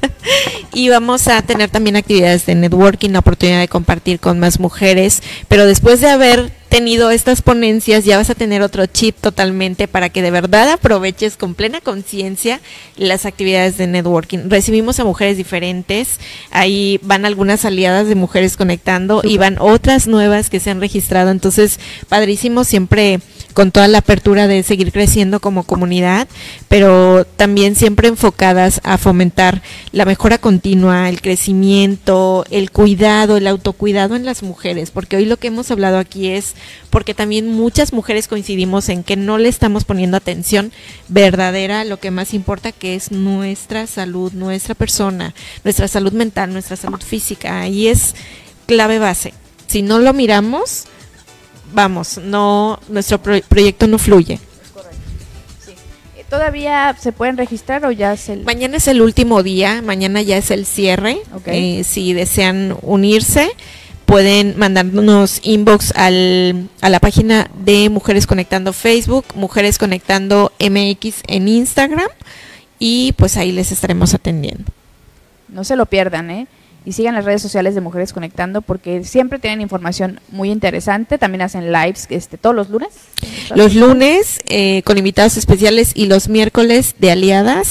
Y vamos a tener también actividades de networking, la oportunidad de compartir con más mujeres, pero después de haber tenido estas ponencias ya vas a tener otro chip totalmente para que de verdad aproveches con plena conciencia las actividades de networking. Recibimos a mujeres diferentes, ahí van algunas aliadas de Mujeres Conectando y van otras nuevas que se han registrado, entonces padrísimo, siempre con toda la apertura de seguir creciendo como comunidad, pero también siempre enfocadas a fomentar la mejora continua, el crecimiento, el cuidado, el autocuidado en las mujeres, porque hoy lo que hemos hablado aquí es porque también muchas mujeres coincidimos en que no le estamos poniendo atención verdadera a lo que más importa, que es nuestra salud, nuestra persona, nuestra salud mental, nuestra salud física, ahí es clave base. Si no lo miramos, vamos, no, nuestro proyecto no fluye. Es correcto. Sí. ¿Todavía se pueden registrar o ya es el...? Mañana es el último día, mañana ya es el cierre. Okay. Si desean unirse, pueden mandarnos inbox a la página de Mujeres Conectando Facebook, Mujeres Conectando MX en Instagram, y pues ahí les estaremos atendiendo. No se lo pierdan, ¿eh? Y sigan las redes sociales de Mujeres Conectando porque siempre tienen información muy interesante. También hacen lives todos los lunes. Los lunes con invitados especiales y los miércoles de aliadas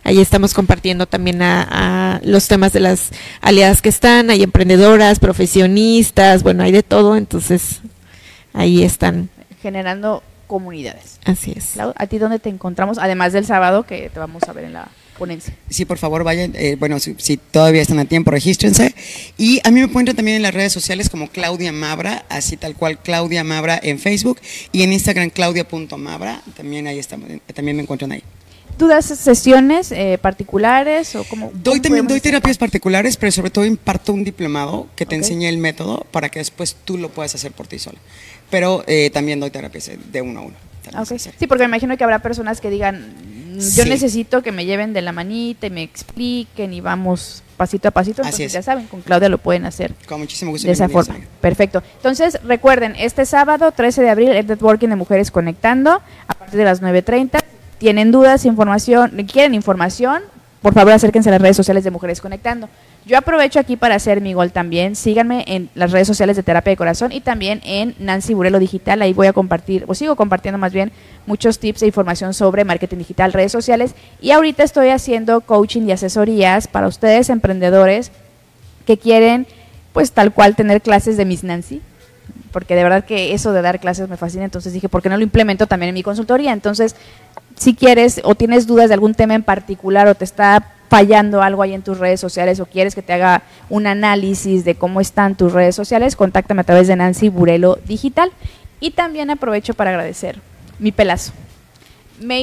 Ahí estamos compartiendo también a los temas de las aliadas que están, hay emprendedoras, profesionistas, bueno, hay de todo, entonces ahí están. Generando comunidades. Así es. Clau, ¿a ti dónde te encontramos? Además del sábado que te vamos a ver en la ponencia. Sí, por favor, vayan. Bueno, si todavía están a tiempo, regístrense. Y a mí me encuentran también en las redes sociales como Claudia Mabra, así tal cual, Claudia Mabra en Facebook, y en Instagram claudia.mabra, también ahí estamos, también me encuentran ahí. ¿Tú das sesiones particulares o cómo? Doy terapias particulares, pero sobre todo imparto un diplomado que te enseña el método para que después tú lo puedas hacer por ti sola. Pero también doy terapias de uno a uno. Okay. Sí, porque me imagino que habrá personas que digan, yo necesito que me lleven de la manita y me expliquen y vamos pasito a pasito. Entonces ya saben, con Claudia lo pueden hacer. Con muchísimo gusto. De esa forma. Perfecto. Entonces recuerden, este sábado 13 de abril el Networking de Mujeres Conectando a partir de las 9:30. Tienen dudas, quieren información, por favor acérquense a las redes sociales de Mujeres Conectando. Yo aprovecho aquí para hacer mi gol también. Síganme en las redes sociales de Terapia de Corazón y también en Nancy Burelo Digital. Ahí voy a compartir, o sigo compartiendo más bien, muchos tips e información sobre marketing digital, redes sociales. Y ahorita estoy haciendo coaching y asesorías para ustedes, emprendedores, que quieren, pues tal cual, tener clases de Miss Nancy. Porque de verdad que eso de dar clases me fascina. Entonces dije, ¿por qué no lo implemento también en mi consultoría? Entonces, si quieres o tienes dudas de algún tema en particular o te está fallando algo ahí en tus redes sociales o quieres que te haga un análisis de cómo están tus redes sociales, contáctame a través de Nancy Burelo Digital. Y también aprovecho para agradecer mi pelazo. Me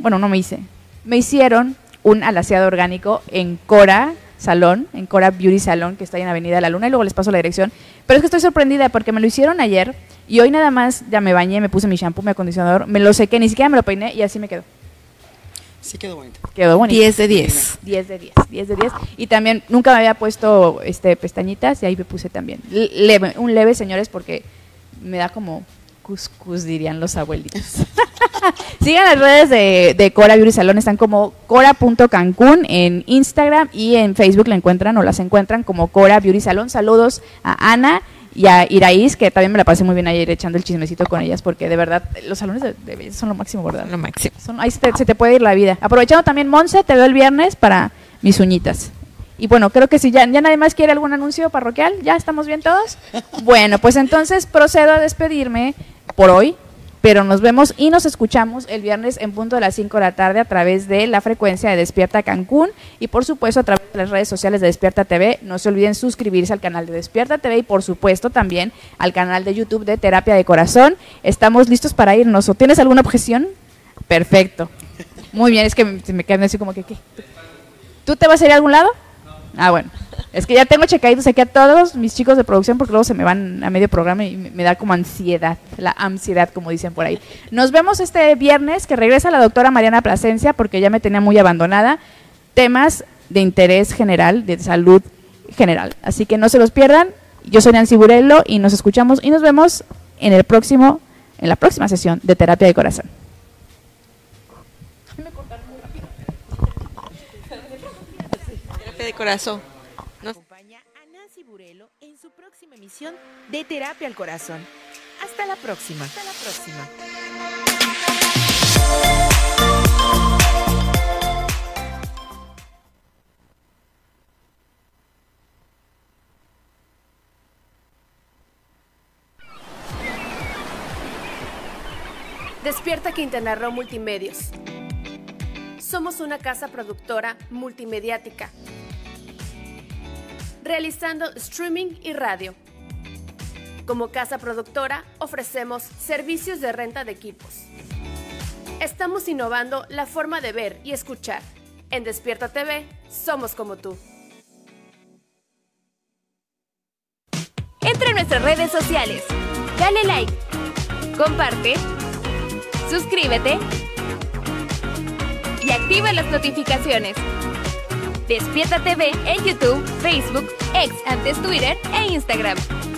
hicieron un alaciado orgánico en Cora Salón, en Cora Beauty Salón, que está ahí en Avenida La Luna, y luego les paso la dirección. Pero es que estoy sorprendida porque me lo hicieron ayer y hoy nada más ya me bañé, me puse mi shampoo, mi acondicionador, me lo sequé, ni siquiera me lo peiné y así me quedó. Sí, quedó bonito. Quedó bonito. 10 de 10. 10 de 10, 10 de 10. Y también nunca me había puesto pestañitas y ahí me puse también. Un leve, señores, porque me da como cuscús, dirían los abuelitos. Sigan las redes de Cora Beauty Salón, están como cora.cancún en Instagram y en Facebook las encuentran como Cora Beauty Salón. Saludos a Ana y a Iraís, que también me la pasé muy bien ayer echando el chismecito con ellas, porque de verdad los salones de belleza son lo máximo, ¿verdad? Lo máximo. Ahí se te puede ir la vida. Aprovechando también, Monse, te veo el viernes para mis uñitas. Y bueno, creo que si ya nadie más quiere algún anuncio parroquial, ¿ya estamos bien todos? Bueno, pues entonces procedo a despedirme por hoy, pero nos vemos y nos escuchamos el viernes en punto de las 5 de la tarde a través de la frecuencia de Despierta Cancún y por supuesto a través de las redes sociales de Despierta TV. No se olviden suscribirse al canal de Despierta TV y por supuesto también al canal de YouTube de Terapia de Corazón. Estamos listos para irnos. ¿O tienes alguna objeción? Perfecto. Muy bien, es que me quedan así como que ¿qué? ¿Tú te vas a ir a algún lado? Ah, bueno. Es que ya tengo checaditos aquí a todos mis chicos de producción porque luego se me van a medio programa y me da como ansiedad, la ansiedad como dicen por ahí. Nos vemos este viernes que regresa la doctora Mariana Plasencia porque ya me tenía muy abandonada. Temas de interés general, de salud general. Así que no se los pierdan. Yo soy Nancy Burelo y nos escuchamos y nos vemos en la próxima sesión de Terapia de Corazón. Terapia de Corazón. Nos acompaña a Nancy Burelo en su próxima emisión de Terapia al Corazón. Hasta la próxima. Hasta la próxima. Despierta Quintana Roo Multimedios. Somos una casa productora multimediática, realizando streaming y radio. Como casa productora ofrecemos servicios de renta de equipos. Estamos innovando la forma de ver y escuchar. En Despierta TV somos como tú. Entra en nuestras redes sociales, dale like, comparte, suscríbete y activa las notificaciones. Despierta TV en YouTube, Facebook, X antes Twitter e Instagram.